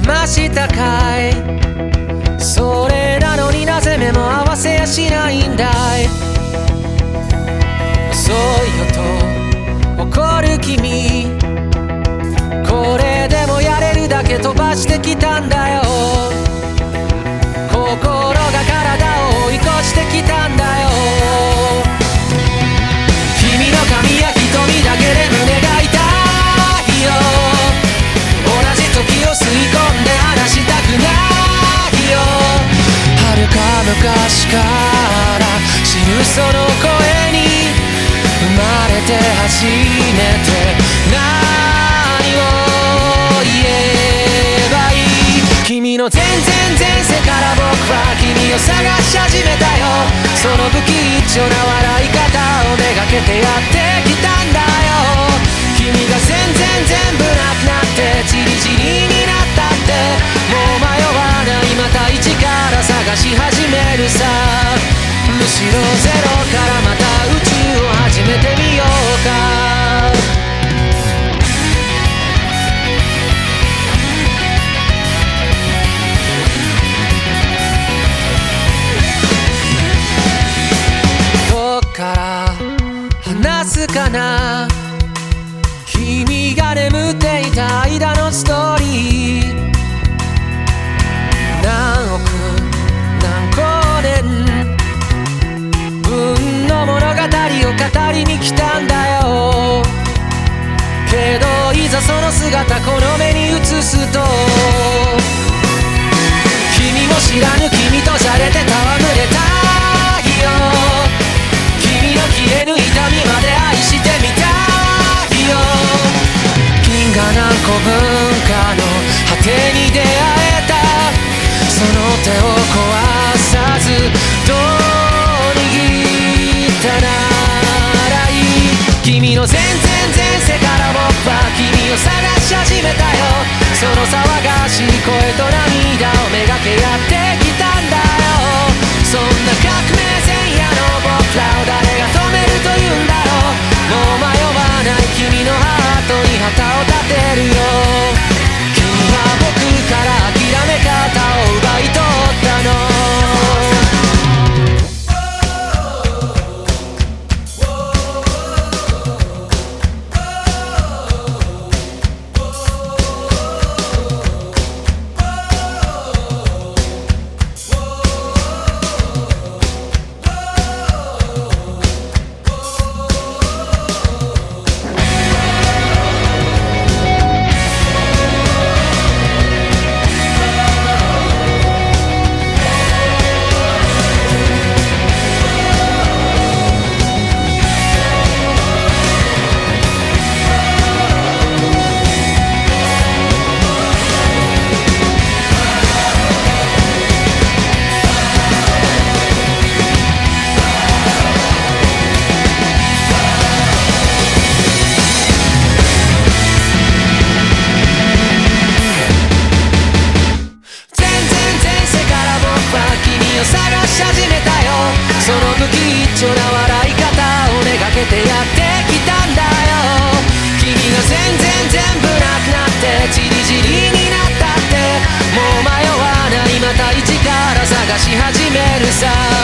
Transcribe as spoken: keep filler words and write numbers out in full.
ましたかい。それなのになぜ目も合わせやしないんだい。遅いよと怒る君、これでもやれるだけ飛ばしてきたんだよ。心が体を追い越してきたんだよ。君の髪や瞳だけで胸が痛いよ。同じ時を吸い込んで話したくないよ。遥か昔から知るその声に生まれて初めて何を言えばいい。君の全然前世から僕は君を探し始めたよ。その不吉祥な笑い方をめがけてやってきたんだよ。君が全然全部なくなってチリチリになったって、もう迷わない、また一から探し始めるさ。むしろゼロからまた宇宙を始めてみようか。どっから話すかな、君が眠っていた間のストーリー。何億何光年分の物語を語りに来たんだよ。けどいざその姿この目に映すと、君も知らぬ君とじゃれて戯れたいよ。君の消えぬ痛みまで愛してみたいよ。銀河何個分かの果てに出会えた、その手を壊さずどう握ったならいい。君の全然前世から僕は君を探し始めたよ。その騒がしい声と涙をめがけやってきたんだよ。そんな革命前夜の僕らを誰が止めるというんだろう。もう迷わない君のハートに旗を立てるよ。君は僕から諦め方を奪い取ったの。探し始めたよ。その不吉祥な笑い方をめがけてやってきたんだよ。君が全然全部なくなってチリチリになったって、もう迷わない、また一から探し始めるさ。